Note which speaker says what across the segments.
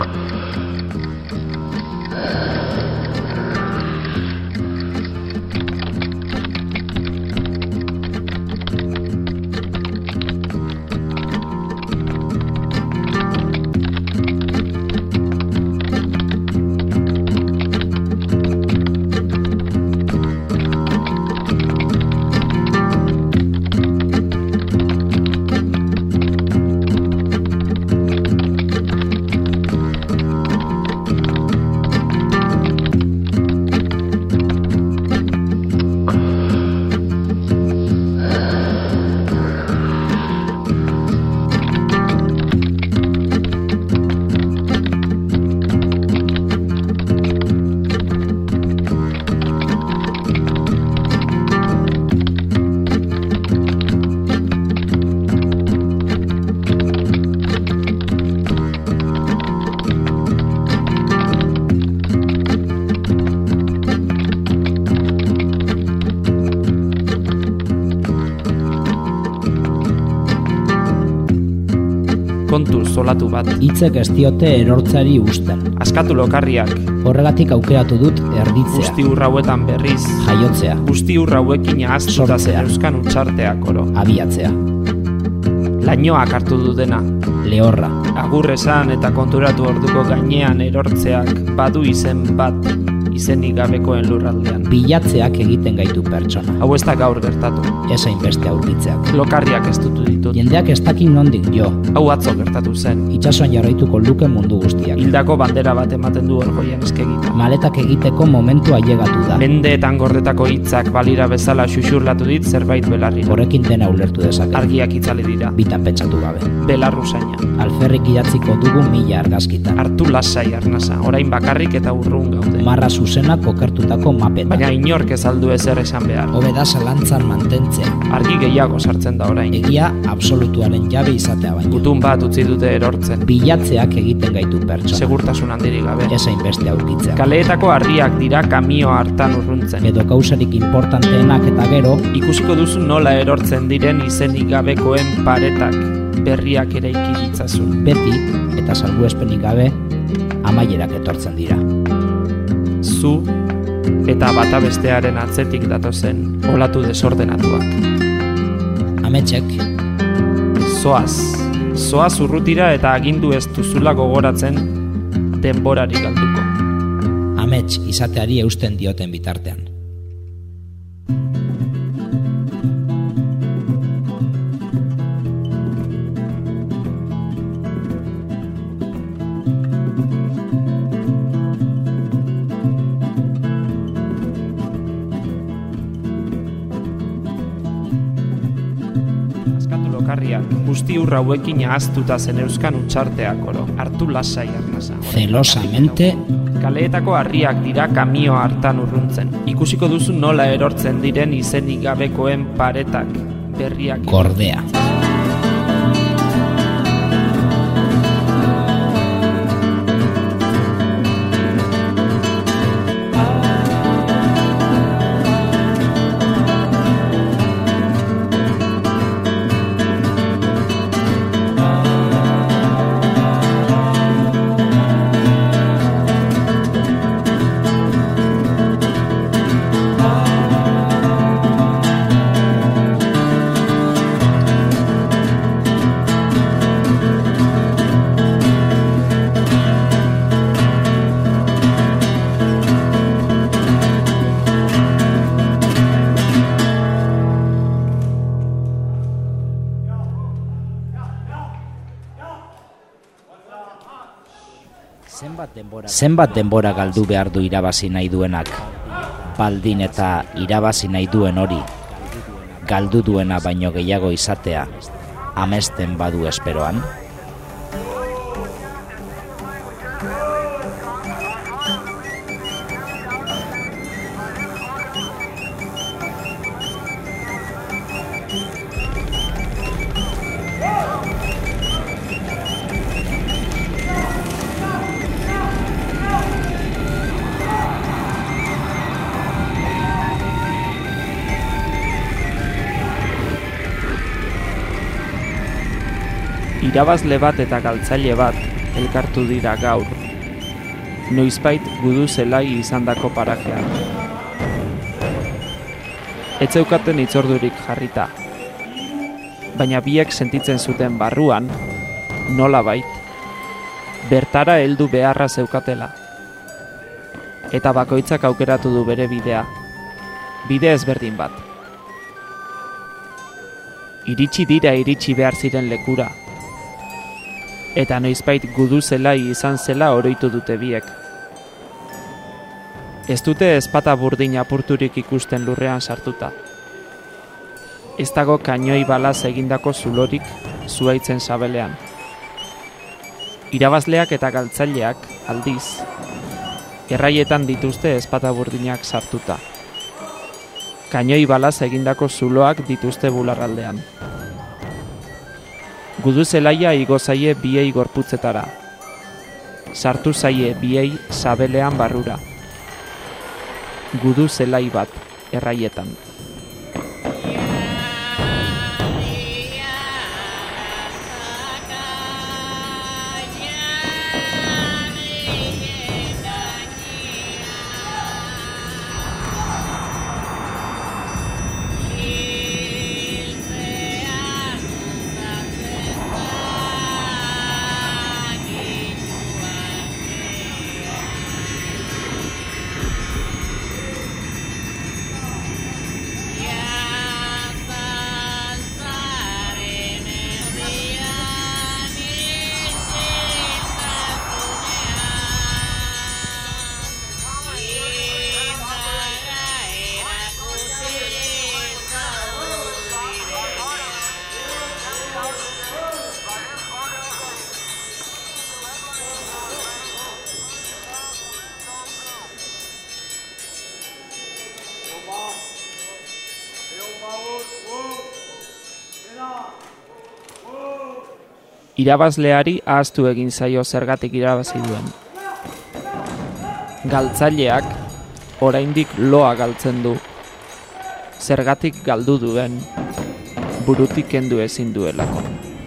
Speaker 1: kontu zolatu bat.
Speaker 2: Hitzek ez diote erortzari usten.
Speaker 1: Askatu lokarriak.
Speaker 2: Horregatik aukeratu dut erditzea.
Speaker 1: Guzti hauetan berriz.
Speaker 2: Jaiotzea.
Speaker 1: Guzti hauekin ahaztuta zeneuzkan untxarteak oro.
Speaker 2: Abiatzea.
Speaker 1: Lainoak hartu du dena.
Speaker 2: Lehorra.
Speaker 1: Agur esan eta konturatu orduko gainean erortzeak badu izen bat. Izenik gabekoen lurraldean.
Speaker 2: Bilatzeak egiten gaitu pertsona.
Speaker 1: Hau ez da gaur gertatu.
Speaker 2: Esain beste aurkitzeak.
Speaker 1: Lokarriak ez dutu ditut.
Speaker 2: Jendeak ez dakin nondik jo.
Speaker 1: Hau atzo gertatu zen.
Speaker 2: Itsasoan jarraituko luke mundu guztiak.
Speaker 1: Hildako bandera bat ematen du orgoian eskegita.
Speaker 2: Maletak egiteko momentua ailegatu da.
Speaker 1: Mendeetan gordetako hitzak balira bezala xuxurlatu dit zerbait belarrira.
Speaker 2: Horrekin dena ulertu dezake.
Speaker 1: Argiak itzali dira.
Speaker 2: Bitan pentsatu gabe.
Speaker 1: Belarruzaina.
Speaker 2: Alferrik idatziko dugu 1000 argazkitan.
Speaker 1: Hartu lasai arnasa, orain bakarrik eta urrun gaude.
Speaker 2: Marra zuzena kokertutako mapetan.
Speaker 1: Baina inork ez aldu ezer esan behar.
Speaker 2: Hobe da zalantzan mantentzea.
Speaker 1: Argi gehiago sartzen da orain.
Speaker 2: Egia absolutuaren jabe izatea baino.
Speaker 1: Gutun bat utzi dute erortzen.
Speaker 2: Bilatzeak egiten gaitu pertsona.
Speaker 1: Segurtasun handirik gabe.
Speaker 2: Esain beste aurkitzea.
Speaker 1: Kaleetako harriak dira kamio hartan urruntzen.
Speaker 2: Edo kausarik importanteenak eta gero.
Speaker 1: Ikusiko duzu nola erortzen diren izenik gabekoen paretak. Berriak eraiki ditzazun.
Speaker 2: Beti, eta salbuespenik gabe, amaierak etortzen dira.
Speaker 1: Zu eta bata bestearen atzetik datozen olatu desordenatuak.
Speaker 2: Ametsek.
Speaker 1: Zoaz urrutira eta agindu ez duzula gogoratzen denborari galduko.
Speaker 2: Amets izateari eusten dioten bitartean.
Speaker 1: Guzti hauekin ahaztuta zeneuzkan untxarteak oro. Hartu lasai arnasa.
Speaker 2: Zelosamente.
Speaker 1: Kaleetako harriak dira kamio hartan urruntzen. Ikusiko duzu nola erortzen diren izenik gabekoen paretak. Berriak.
Speaker 2: Gordea. Zenbat denbora galdu behar du irabazi nahi duenak? Baldin eta irabazi nahi duen hori, galdu duena baino gehiago izatea, amesten badu esperoan?
Speaker 1: Irabazle bat eta galtzaile bat elkartu dira gaur, noizbait gudu zelai izandako parajean. Ez zeukaten hitzordurik jarrita, baina biek sentitzen zuten barruan, nolabait, bertara heldu beharra zeukatela. Eta bakoitzak aukeratu du bere bidea, bide ezberdin bat. Iritsi behar ziren lekura, eta noizbait gudu zelai izan zela oroitu dute biek. Ez dute ezpata burdin apurturik ikusten lurrean sartuta. Ez dago kainoi balaz egindako zulorik zuhaitzen sabelean. Irabazleak eta galtzaileak, aldiz, erraietan dituzte ezpata burdinak sartuta. Kainoi balaz egindako zuloak dituzte bularraldean. Gudu zelaia igo zaie biei gorputzetara. Sartu zaie biei sabelean barrura. Gudu zelai bat, erraietan. Irabazleari ahaztu egin zaio zergatik irabazi duen. Galtzaileak oraindik loa galtzen du. Zergatik galdu duen, burutik kendu ezin duelako.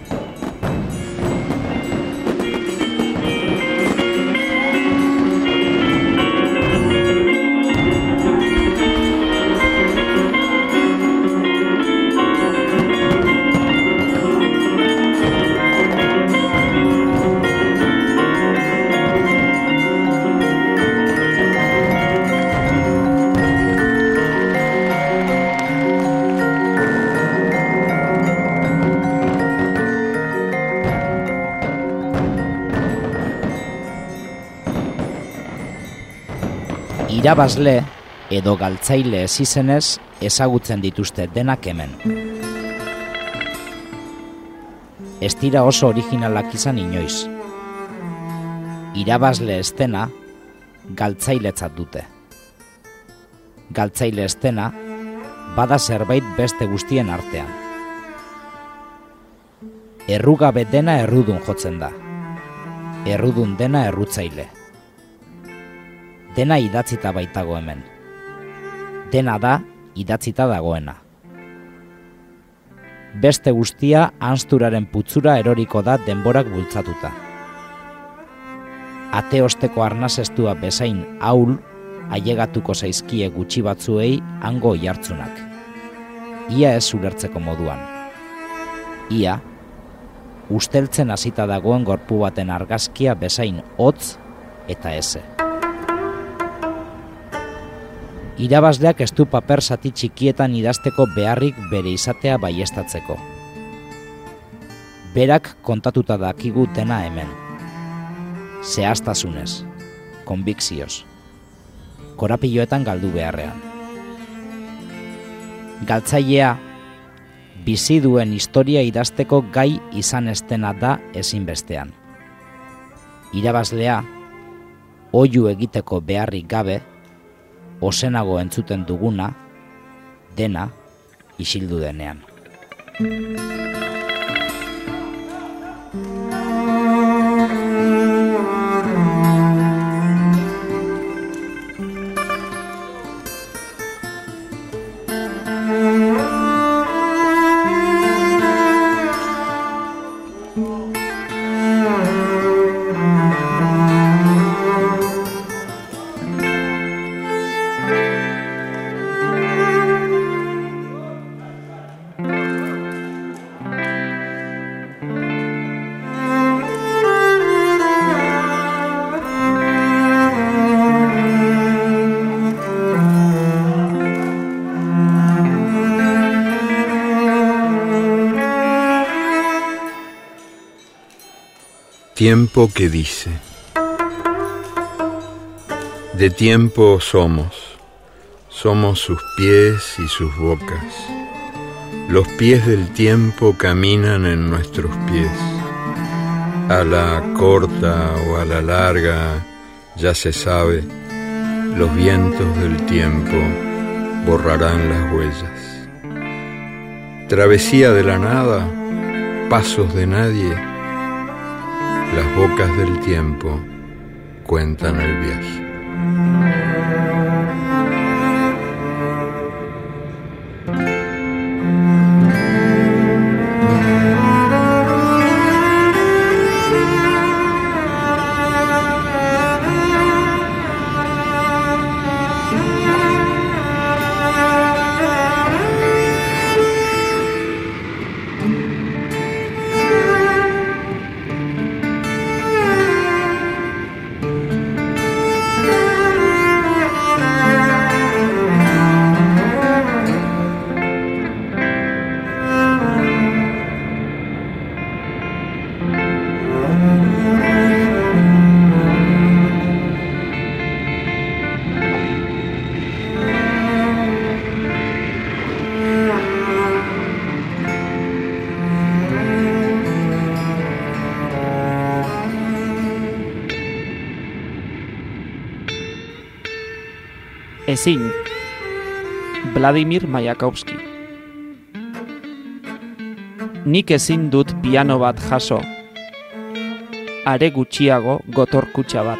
Speaker 2: Irabazle edo galtzaile ez izenez ezagutzen dituzte denak hemen. Ez dira oso originalak izan inoiz. Irabazle ez dena galtzailetzat dute. Galtzaile ez dena bada zerbait beste guztien artean. Errugabe dena errudun jotzen da. Errudun dena errutzaile. Dena idatzita baitago hemen. Dena da idatzita dagoena. Beste guztia hansturaren putzura eroriko da denborak bultzatuta. Ate osteko arnasestua bezain ahul ailegatuko zaizkie gutxi batzuei hango oihartzunak. Ia ez ulertzeko moduan. Ia usteltzen hasita dagoen gorpu baten argazkia bezain hotz eta eze. Irabazleak ez du paper zati txikietan idazteko beharrik bere izatea baieztatzeko. Berak kontatuta dakigu dena hemen. Zehaztasunez, konbikzioz, korapiloetan galdu beharrean. Galtzailea, bizi duen historia idazteko gai izan ez dena da ezinbestean. Irabazlea, oihu egiteko beharrik gabe, osenago entzuten duguna, dena isildu denean.
Speaker 3: Tiempo que dice. De tiempo somos sus pies y sus bocas. Los pies del tiempo caminan en nuestros pies. A la corta o a la larga, ya se sabe, los vientos del tiempo borrarán las huellas. Travesía de la nada, pasos de nadie, las bocas del tiempo cuentan el viaje.
Speaker 1: Ezin, Vladimir Mayakovsky. Nik ezin dut piano bat jaso, are gutxiago gotorkutxa bat.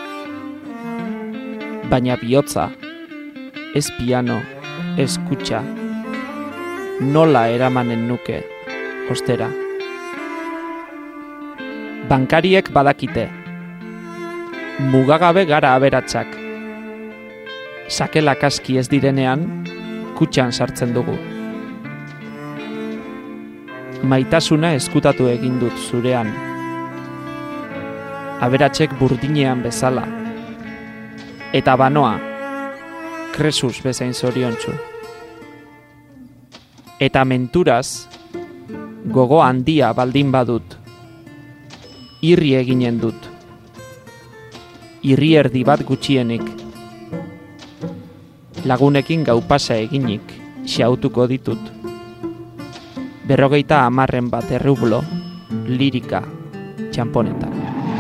Speaker 1: Baina bihotza, ez piano, ez kutxa, nola eramanen nuke, ostera. Bankariek badakite, mugagabe gara aberatsak. Sakelak aski ez direnean, kutxan sartzen dugu. Maitasuna ezkutatu egin dut zurean. Aberatsek burdinean bezala. Eta banoa, Kresus bezain zoriontsu. Eta menturaz, gogo handia baldin badut. Irri eginen dut. Irri erdi bat gutxienik. Lagunekin gaupasa eginik, xautuko ditut. 50 bat errublo, lirika, txamponetan.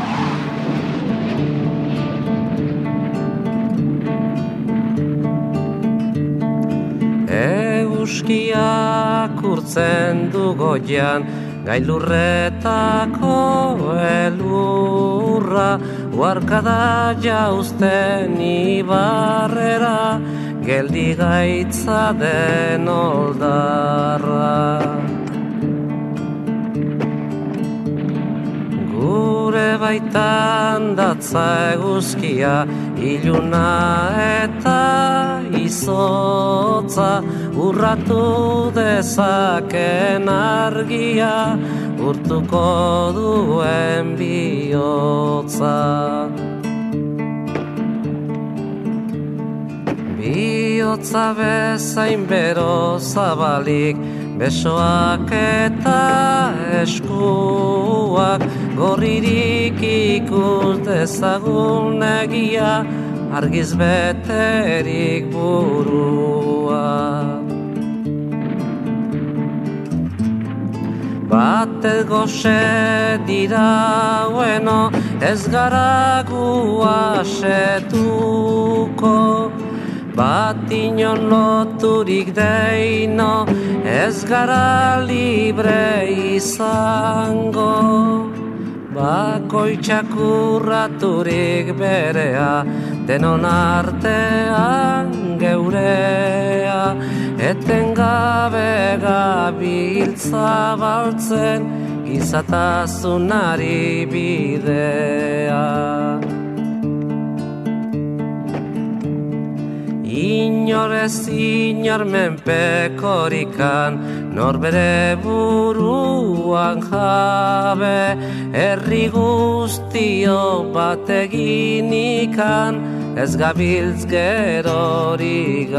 Speaker 4: Euskiak urtzen du goian, gailurretako elurra, uarkada jauzten ibarrera, geldi gaitza den oldarra. Gure baitan datza eguzkia, iluna eta izotza, urratu dezaken argia, urtuko duen bihotza. Bihotza bezain bero zabalik, besoak eta eskuak, gorririk ikus dezagun egia, argiz beterik burua. Batez goxe dira bueno, ez gara gu asetuko, bat inon loturik deino, ez gara libre izango. Bakoitzak urraturik berea, denon artean geurea, etengabe gabiltza baltzen, gizatasunari bidea. Inor ez inor menpekorikan, norbere buruan jabe, herri guztio bat eginikan, ez gabiltz gerori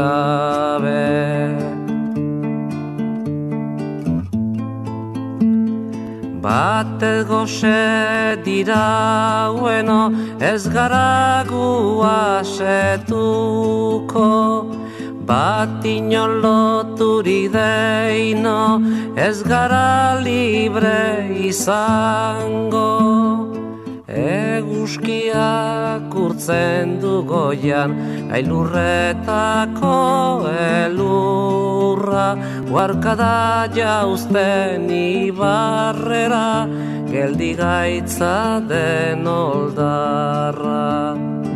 Speaker 4: gabe. Batez goxe diraueno ez gara gu asetuko, bat inoloturik deino ez gara libre izango. Eguzkiak urtzen du goian, ailurretako elurra, huarkada jauzten ibarrera, geldi gaitza den oldarra.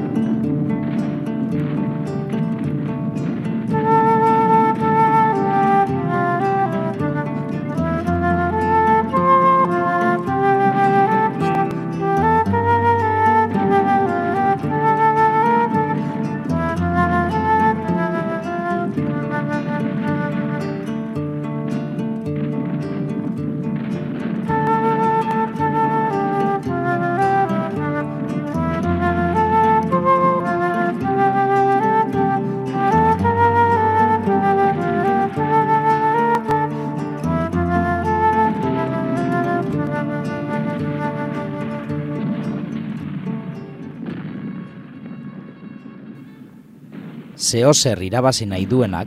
Speaker 2: Zeozer irabazi nahi duenak,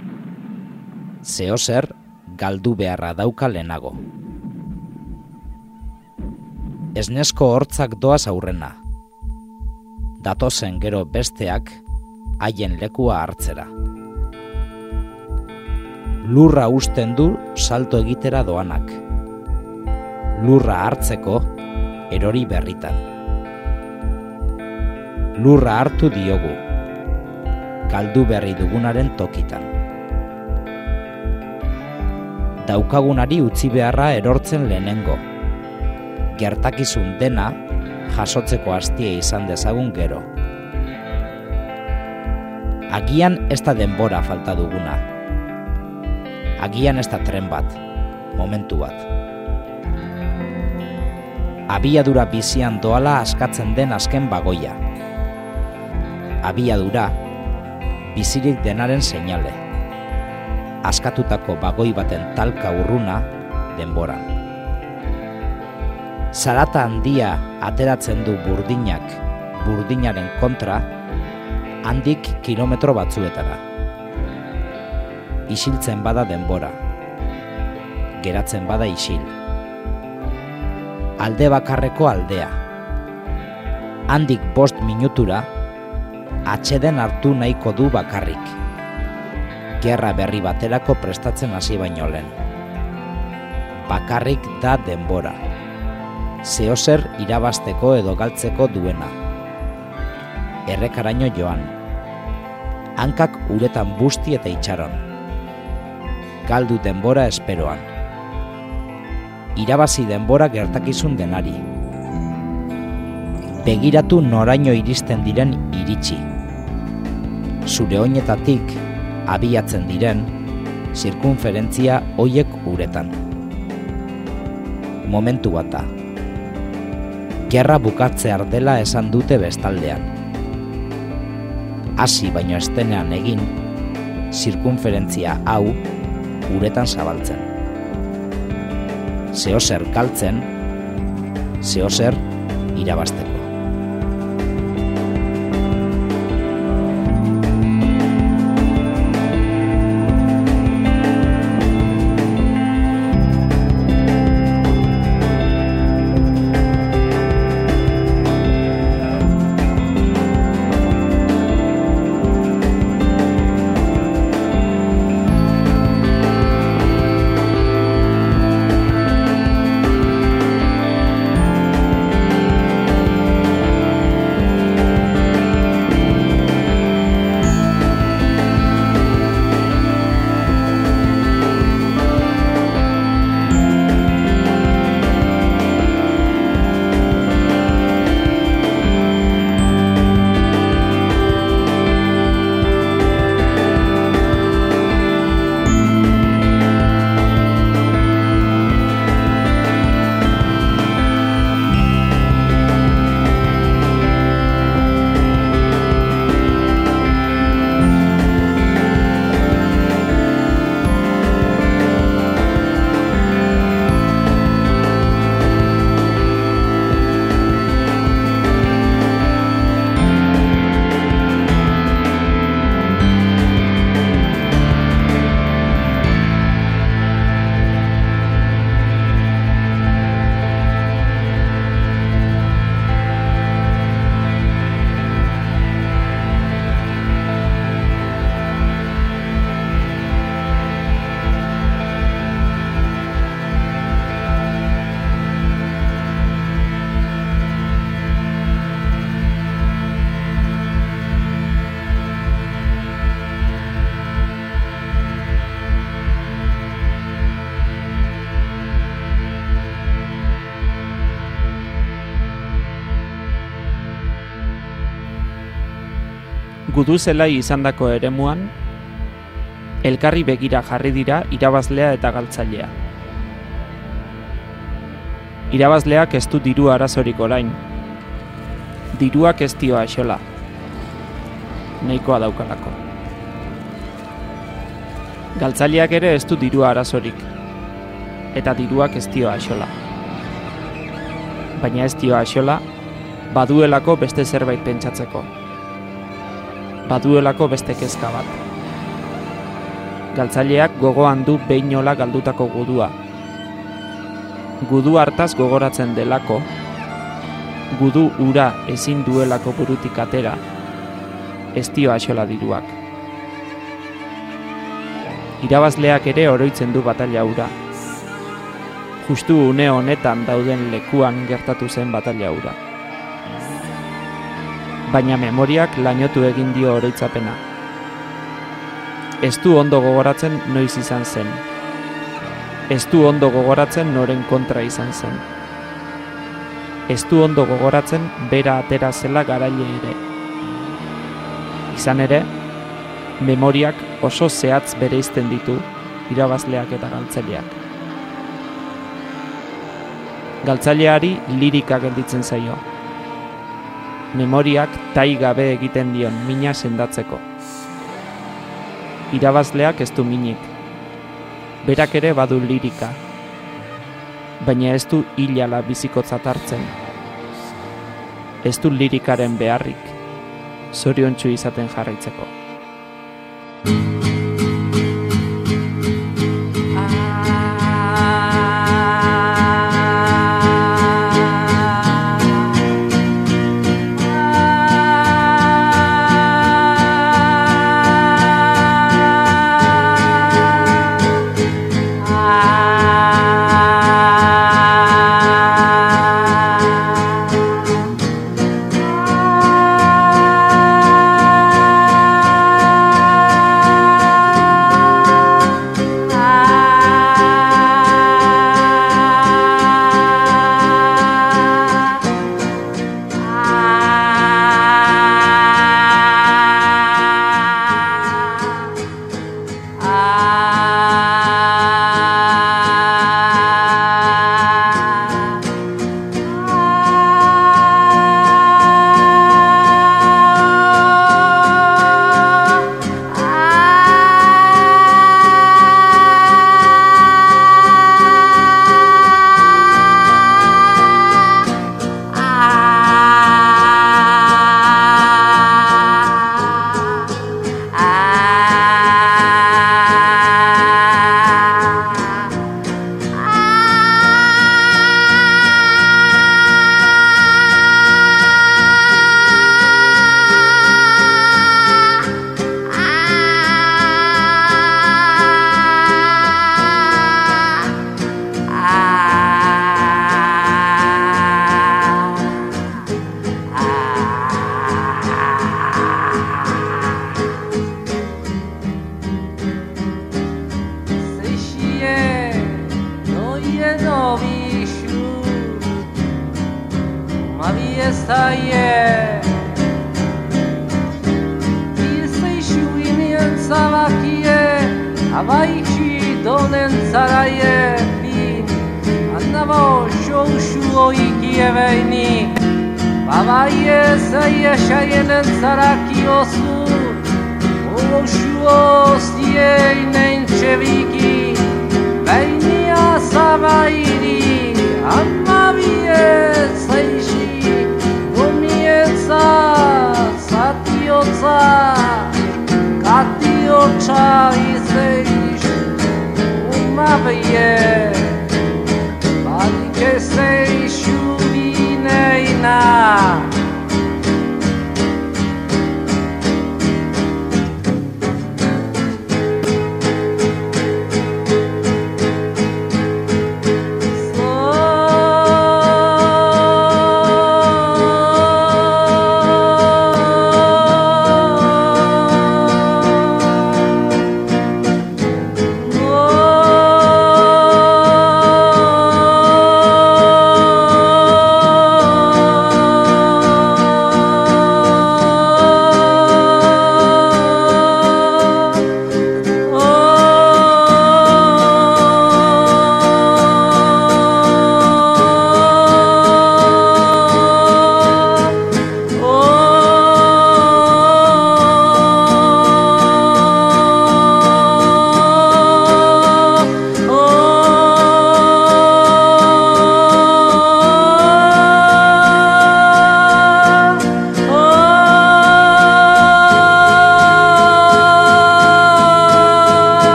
Speaker 2: zeozer galdu beharra dauka lehenago. Esnesko hortzak doaz aurrena. Datozen gero besteak haien lekua hartzera. Lurra usten du salto egitera doanak. Lurra hartzeko erori berritan. Lurra hartu diogu, galdu berri dugunaren tokitan. Daukagunari utzi beharra erortzen lehenengo. Gertakizun dena jasotzeko hastia izan dezagun gero. Agian ez da denbora falta duguna. Agian ez da tren bat, momentu bat. Abiadura bizian doala askatzen den azken bagoia. Abiadura bizirik denaren seinale. Askatutako bagoi baten talka urruna denboran. Zarata handia ateratzen du burdinak burdinaren kontra, handik kilometro batzuetara. Isiltzen bada denbora, geratzen bada isil. Alde bakarreko aldea. Handik 5 minutura, atxeden hartu nahiko du bakarrik. Gerra berri baterako prestatzen hasi baino lehen. Bakarrik da denbora. Zeozer irabazteko edo galtzeko duena. Errekaraino joan. Hankak uretan busti eta itxaron. Galdu denbora esperoan. Irabazi denbora gertakizun denari. Begiratu noraino iristen diren iritsi. Zure oinetatik abiatzen diren zirkunferentzia hoiek uretan. Momentu bata. Gerra bukatzear dela esan dute bestaldean. Hasi baino estenean egin, zirkunferentzia hau uretan zabaltzen. Zeozer galtzen, zeozer irabazteko.
Speaker 1: Gudu zelai izandako eremuan, elkarri begira jarri dira irabazlea eta galtzailea. Irabazleak ez du diru arazorik orain. Diruak ez dio axola. Nahikoa daukalako. Galtzaileak ere ez du dirua arazorik. Eta diruak ez dio axola. Baina ez dio axola, baduelako beste zerbait pentsatzeko. Baduelako beste kezka bat. Galtzaileak gogoan du behinola galdutako gudua. Gudu hartaz gogoratzen delako, gudu ura ezin duelako burutik atera, ez dio axola diruak. Irabazleak ere oroitzen du batalla hura. Justu une honetan dauden lekuan gertatu zen batalla hura. Baina memoriak lainotu egin dio oroitzapena. Ez du ondo gogoratzen noiz izan zen. Ez du ondo gogoratzen noren kontra izan zen. Ez du ondo gogoratzen bera atera zela garaile ere. Izan ere, memoriak oso zehatz bereizten ditu irabazleak eta galtzaileak. Galtzaileari lirika gelditzen zaio. Memoriak tai gabe egiten dion mina sendatzeko. Irabazleak ez du minik. Berak ere badu lirika, baina ez du hilala bizikotzat hartzen. Ez du lirikaren beharrik, zoriontsu izaten jarraitzeko.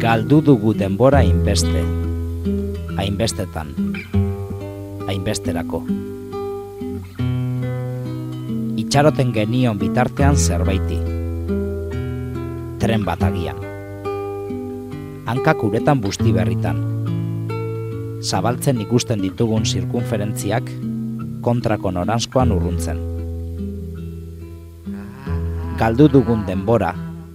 Speaker 2: Galdu dugu denbora hainbeste, hainbestetan, hainbesterako. Itxaroten genion bitartean zerbaiti. Tren bat agian. Hankak uretan busti berritan. Zabaltzen ikusten ditugun zirkunferentziak kontrako noranzkoan urruntzen. Galdu dugun denbora,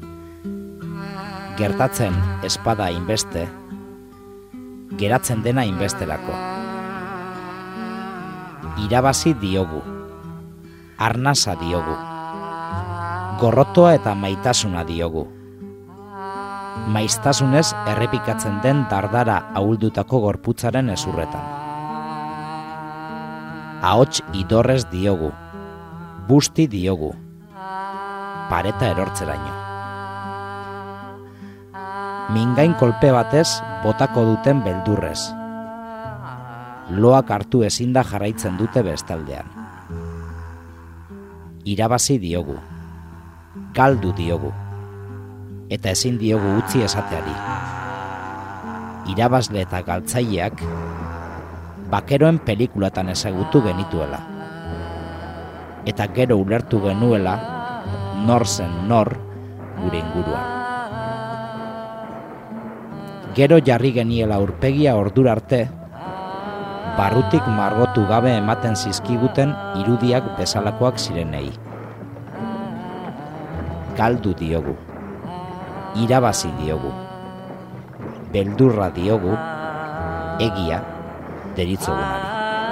Speaker 2: gertatzen espada hainbeste, geratzen dena hainbesterako. Irabazi diogu. Arnasa diogu. Gorrotoa eta maitasuna diogu. Maiztasunez errepikatzen den dardara ahuldutako gorputzaren ezurretan. Ahots idorrez diogu. Busti diogu. Pareta erortzeraino. Mingain kolpe batez botako duten beldurrez. Loak hartu ezinda jarraitzen dute bestaldean. Irabazi diogu, galdu diogu, eta ezin diogu utzi esateari. Irabazle eta galtzaileak bakeroen pelikulatan ezagutu genituela. Eta gero ulertu genuela nor zen nor gure inguruan. Gero jarri geniela aurpegia ordura arte, barrutik margotu gabe ematen zizkiguten irudiak bezalakoak zirenei. Galdu diogu, irabazi diogu, beldurra diogu, egia deritzogunari.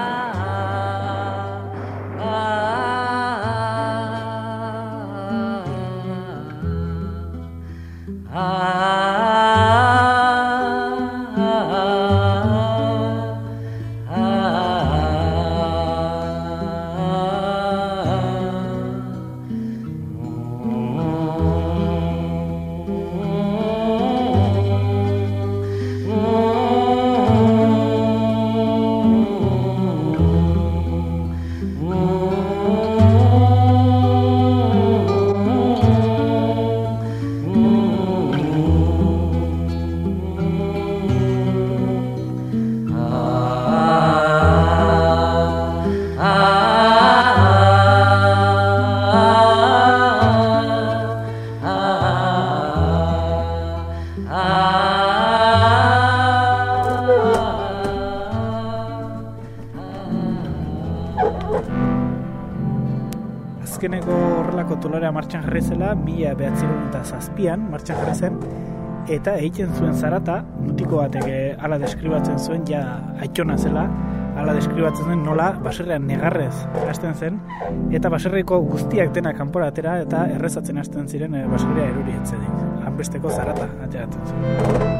Speaker 5: Azkeneko horrelako tolarea martxan jarri zela, 1907an martxan jarri zen, eta egiten zuen zarata, mutiko batek hala deskribatzen zuen, ja aitona zela, hala deskribatzen zuen nola baserrean negarrez hasten zen, eta baserreko guztiak dena kanpora atera eta errezatzen hasten ziren baserria erori etzedik. Hanbesteko zarata ateratzen zuen.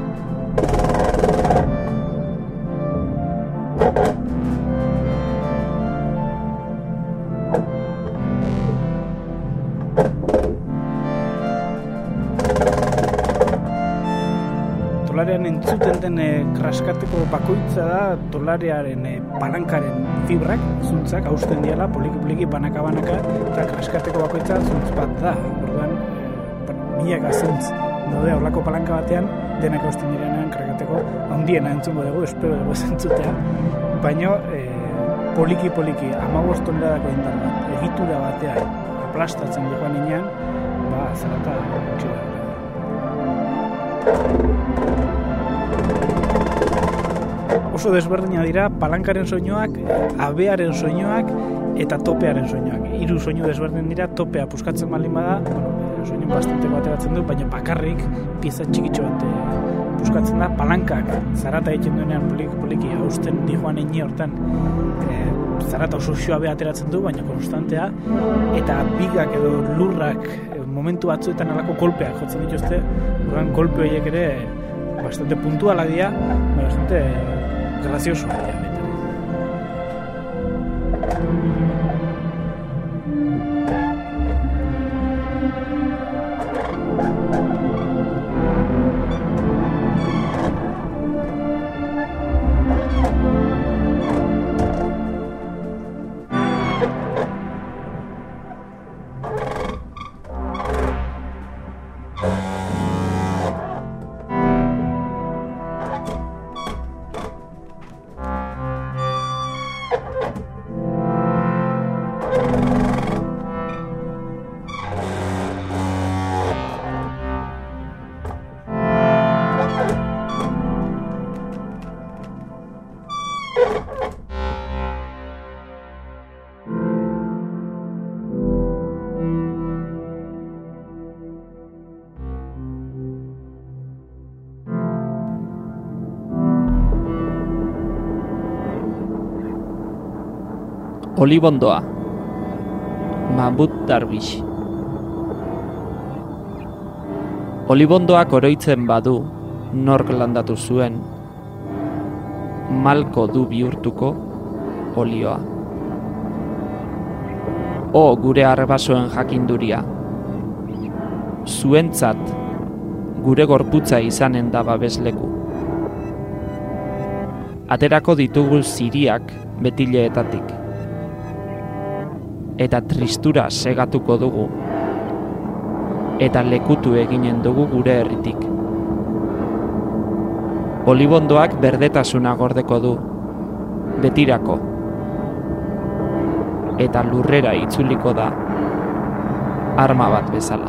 Speaker 5: Tolarean entzuten den kraskateko bakoitza da tolarearen palankaren fibrak, zuntzak, hausten diala, poliki-poliki, banaka-banaka, eta kraskateko bakoitza zuntz bat da. Orduan, milaka zuntz daude horlako palanka batean, denak hausten direnean kraskateko handiena entzungo dugu, espero dugu zentzutea, baina poliki-poliki, 15 toneradako indar bat, egitura batean, aplastatzen joan inean, zarata txila. Oso desberdina dira palankaren soinuak, abearen soinuak eta topearen soinuak. 3 soinu desberdin dira, topea puskatzen baldin bada, soinu bastanteko ateratzen du, baina bakarrik pieza txikitxo bat puskatzen da, palankak zarata egiten duenean poliki hausten dijoan egin hortan zarata oso xoabe ateratzen du, baina konstantea, eta bigak edo lurrak momentu batzuetan alako kolpeak jotzen dituzte, kolpe horiek ere bastante puntuala dira, bastante gracioso dira.
Speaker 1: Olibondoa, Mahmud Darwish. Olibondoak oroitzen badu, nork landatu zuen, malko du bihurtuko olioa. O gure arbasoen jakinduria, zuentzat gure gorputza izanen da babesleku. Aterako ditugu ziriak betileetatik, eta tristura segatuko dugu, eta lekutu eginen dugu gure herritik. Olibondoak berdetasuna gordeko du, betirako, eta lurrera itzuliko da, arma bat bezala.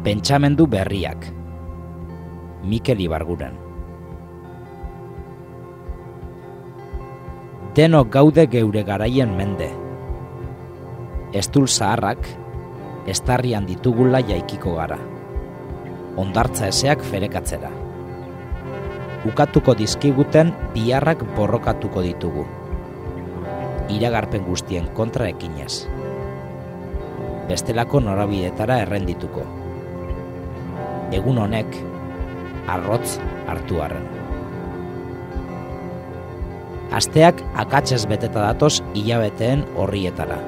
Speaker 2: Pentsamendu berriak. Mikel Ibarguren. Denok gaude geure garaien mende. Estul zaharrak, estarrian ditugula jaikiko gara. Hondartza eseak ferekatzera. Ukatuko dizkiguten biharrak borrokatuko ditugu. Iragarpen guztien kontra ekinez. Bestelako norabidetara errendituko. Egun honek, arrotz hartu arren. Asteak akatsez beteta datoz hilabeteen horrietara.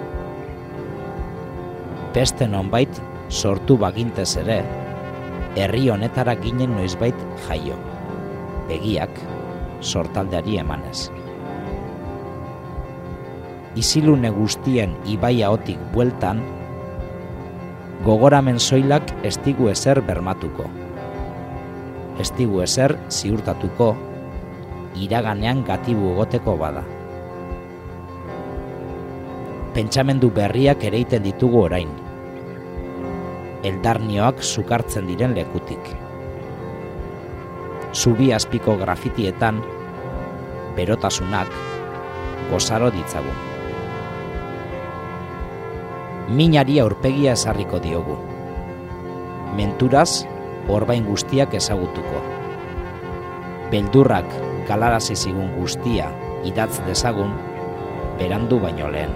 Speaker 2: Beste nonbait sortu bagintez ere, herri honetara ginen noizbait jaio. Begiak sortaldeari emanez. Isilune guztien ibaia hotik bueltan, gogoramen soilak estigu ezer bermatuko. Estigu ezer ziurtatuko, iraganean gatibu egoteko bada. Pentsamendu berriak ereiten ditugu orain. Eldarnioak sukartzen diren lekutik. Zubi azpiko grafitietan, berotasunak gozaro ditzagun. Minari aurpegia ezarriko diogu. Menturaz, orbain guztiak ezagutuko. Beldurrak galarazi zigun guztia idatz dezagun, berandu baino lehen.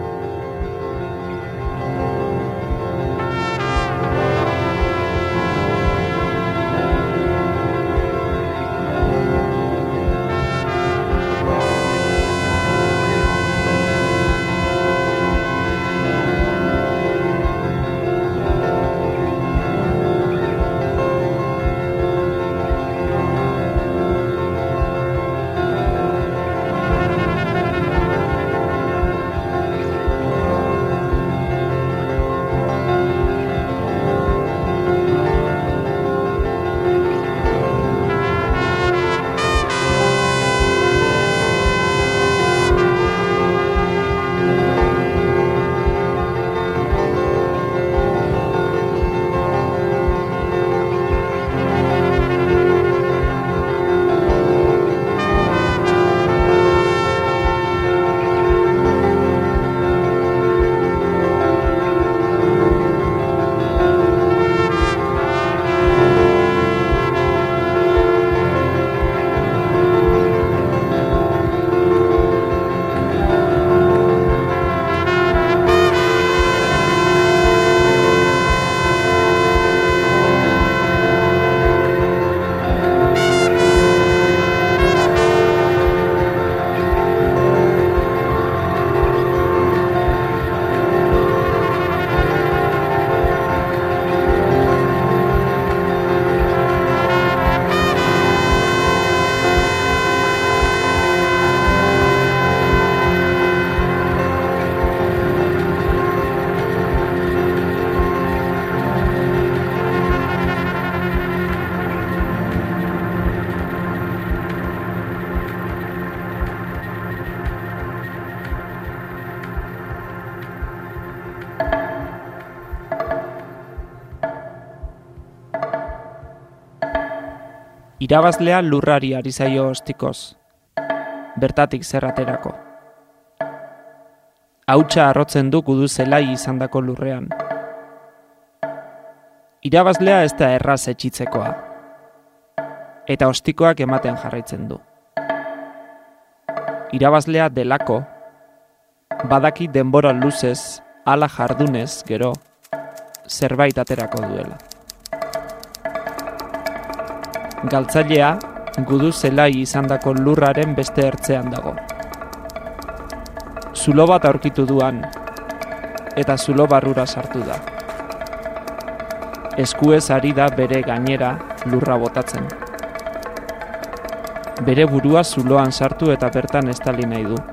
Speaker 1: Irabazlea lurrari ari zaio ostikoz, bertatik zerraterako. Hautsa arrotzen du gudu zelai izandako lurrean. Irabazlea ez da erraz etxitzekoa, eta ostikoak ematen jarraitzen du. Irabazlea delako, badaki denbora luzez, ala jardunez gero, zerbait aterako duela. Galtzailea, gudu zelai izandako lurraren beste ertzean dago. Zulo bat aurkitu duan, eta zulo barrura sartu da. Eskuez ari da bere gainera lurra botatzen. Bere burua zuloan sartu eta bertan estali nahi du.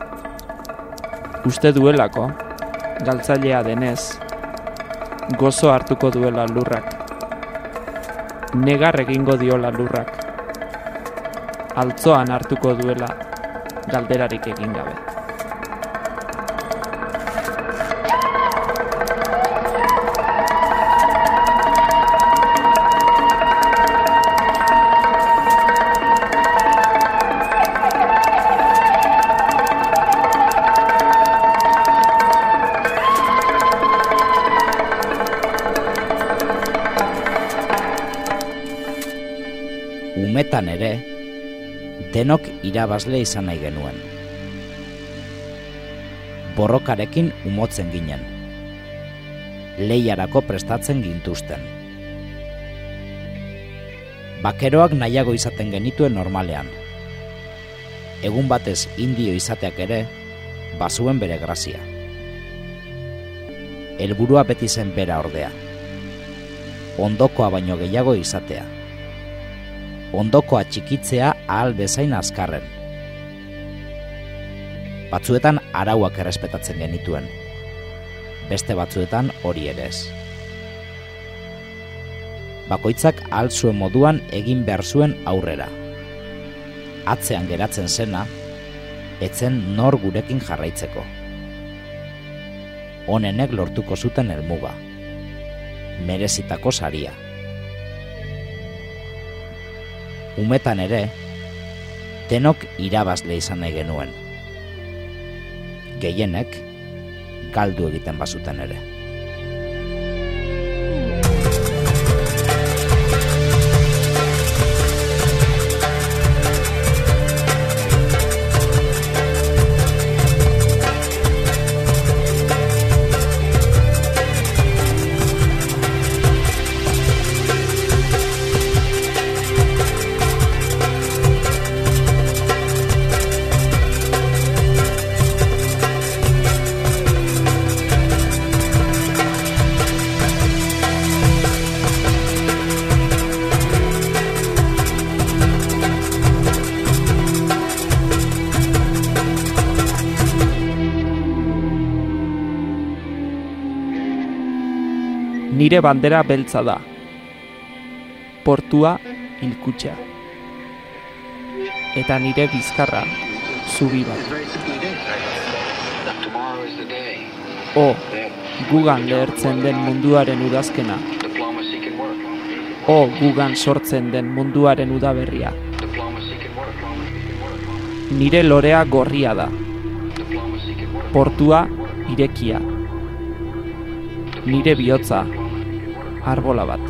Speaker 1: Uste duelako, galtzailea denez, gozo hartuko duela lurrak. Negar egingo diola lurrak. Altzoan hartuko duela galderarik egin gabe.
Speaker 2: Umetan ere, denok irabazle izan nahi genuen. Borrokarekin umotzen ginen. Lehiarako prestatzen gintuzten. Bakeroak nahiago izaten genituen normalean. Egun batez indio izateak ere, bazuen bere grazia. Helburua beti zen bera ordea. Ondokoa baino gehiago izatea. Ondokoa txikitzea ahal bezain azkarren. Batzuetan arauak errespetatzen genituen. Beste batzuetan hori ere ez. Bakoitzak ahal zuen moduan egin behar zuen aurrera. Atzean geratzen zena, etzen nor gurekin jarraitzeko. Honenek lortuko zuten helmuga. Merezitako saria. Umetan ere, denok irabazle izan nahi genuen. Gehienek, galdu egiten bazuten ere.
Speaker 1: Nire bandera beltza da. Portua hilkutxa. Eta nire bizkarra zubi bat. Gugan lehertzen den munduaren udazkena. Gugan sortzen den munduaren udaberria. Nire lorea gorria da. Portua irekia. Nire bihotza arbola bat.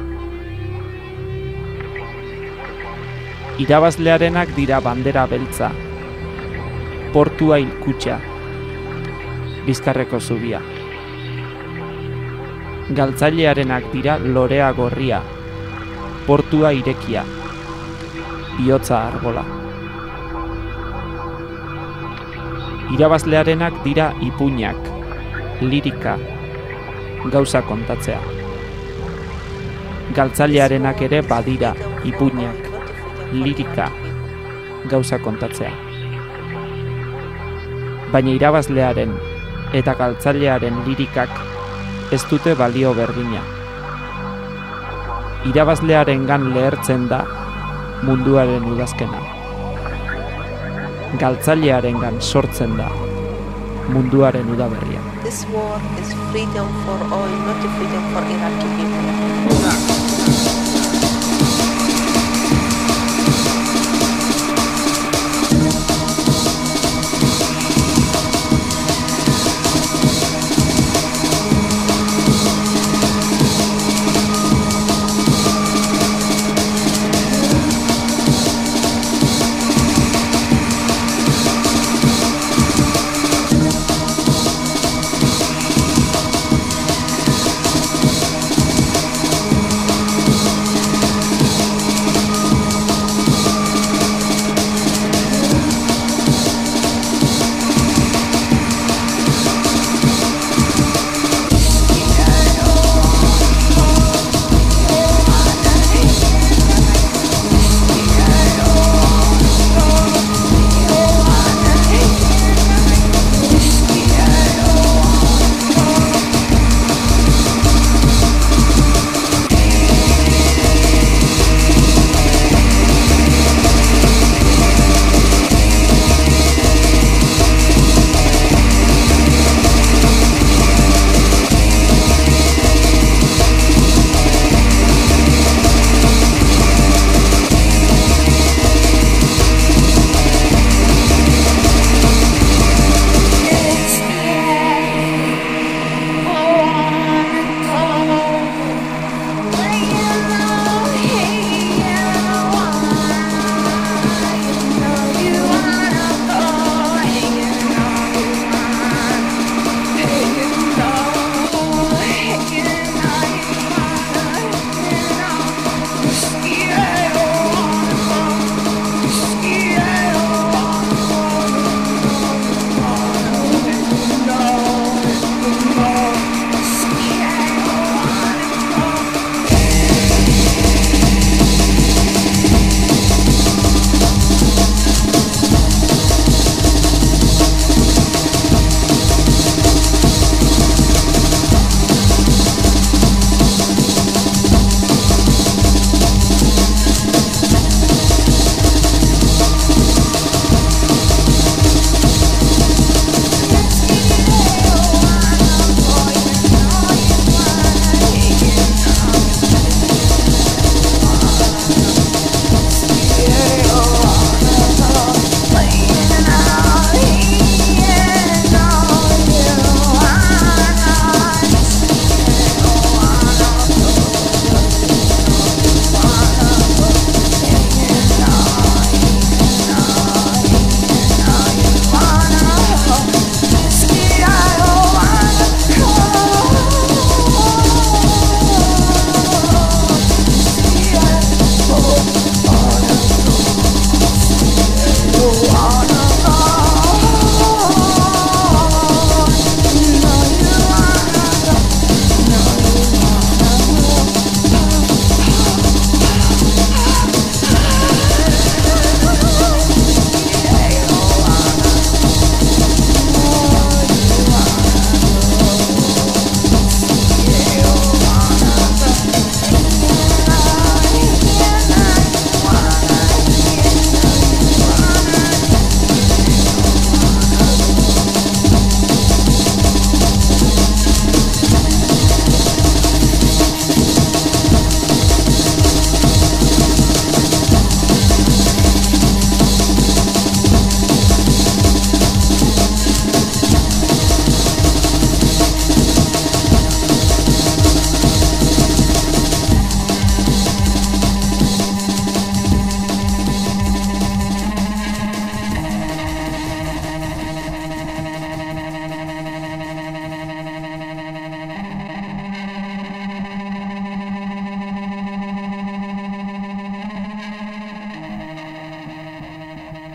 Speaker 1: Irabazlearenak dira bandera beltza. Portua hilkutxa. Bizkarreko zubia. Galtzailearenak dira lorea gorria. Portua irekia. Bihotza arbola. Irabazlearenak dira ipuinak, lirika, gauza kontatzea. Galtzailearenak ere badira ipuinak, lirika, gauza kontatzea. Baina irabazlearen eta galtzailearen lirikak ez dute balio berdina. Irabazlearengan lehertzen da munduaren udazkena. Galtzailearengan sortzen da munduaren udaberria.
Speaker 6: This war is freedom for all, not freedom for Iraqi people.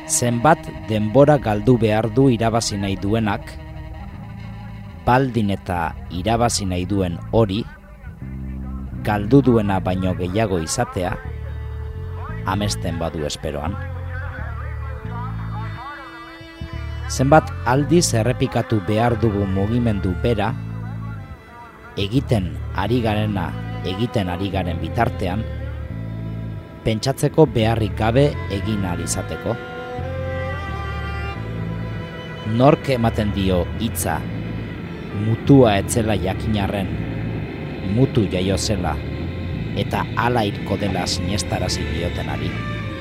Speaker 2: Zenbat denbora galdu behar du irabazi nahi duenak, baldin eta irabazi nahi duen hori, galdu duena baino gehiago izatea, amesten badu esperoan. Zenbat aldiz errepikatu behar dugu mugimendu bera, egiten ari garen bitartean, pentsatzeko beharrik gabe egin ahal izateko. Nork ematen dio hitza, mutua etzela jakinarren, mutu jaio zela, eta hala hilko dela sinestarazi diotenari.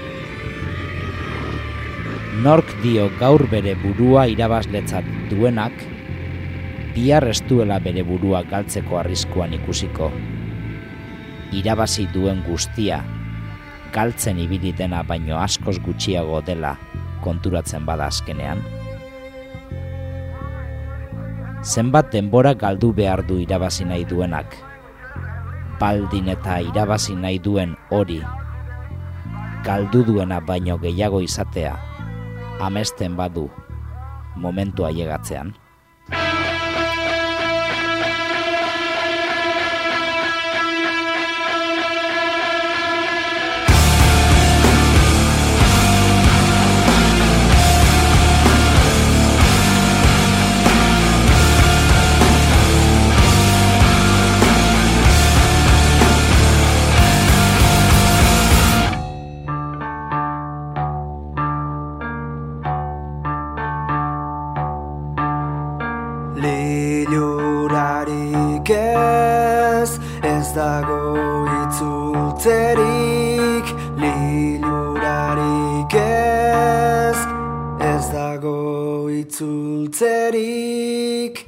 Speaker 2: Nork dio gaur bere burua irabazletzat duenak, bihar ez duela bere burua galtzeko arriskuan ikusiko. Irabazi duen guztia, galtzen ibili dena baino askoz gutxiago dela konturatzen bada azkenean. Zenbat denbora galdu behar du irabazi nahi duenak, baldin eta irabazi nahi duen hori, galdu duena baino gehiago izatea, amesten badu momentua llegatzean.
Speaker 7: Lilurarik ez dago itzultzerik, lilurarik ez dago itzultzerik.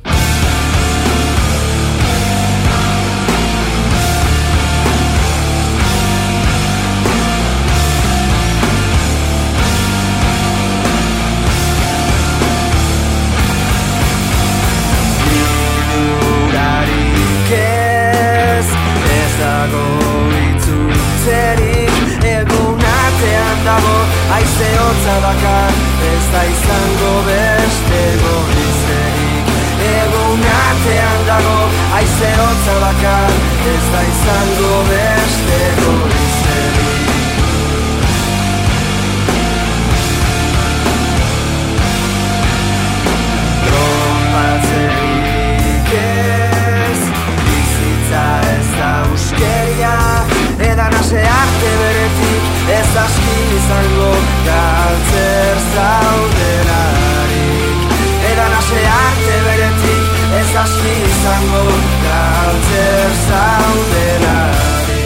Speaker 7: Haize hotza bakar, ez da izango beste goizerik. Egun artean dago, haize hotza bakar, ez da izango beste goizerik. Tronpatzerik ez, bizitza ez da uskeria, edan ase arte beretik, ez aski izango galtzer zaudelarik. Edan ase arte beretik, ez aski izango galtzer zaudelarik.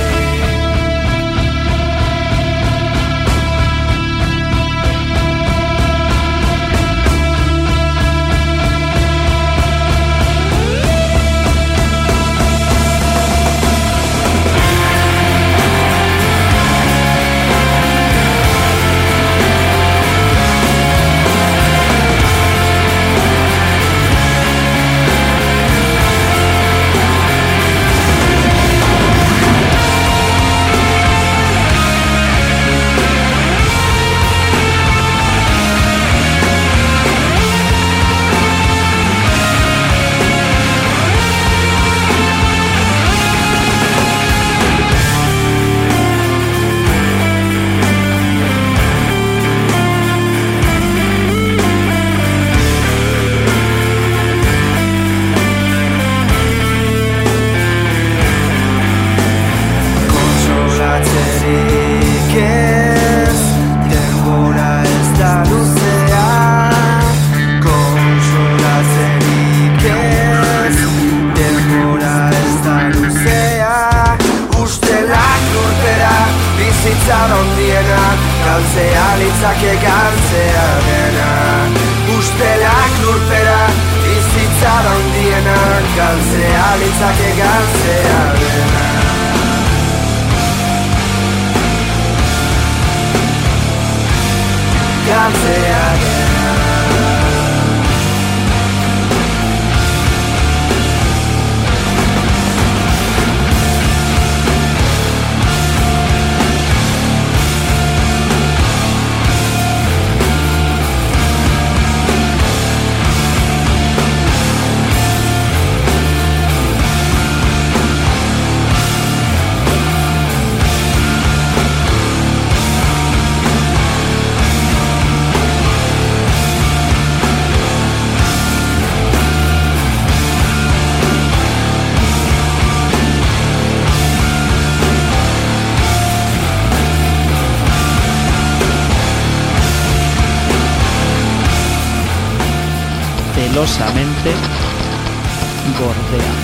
Speaker 7: Galtzea litzake galtzea dena, ustelak lurpera, bizitza da hundiena. Galtzea litzake galtzea dena. Galtzea dena.
Speaker 1: celosamente gordea.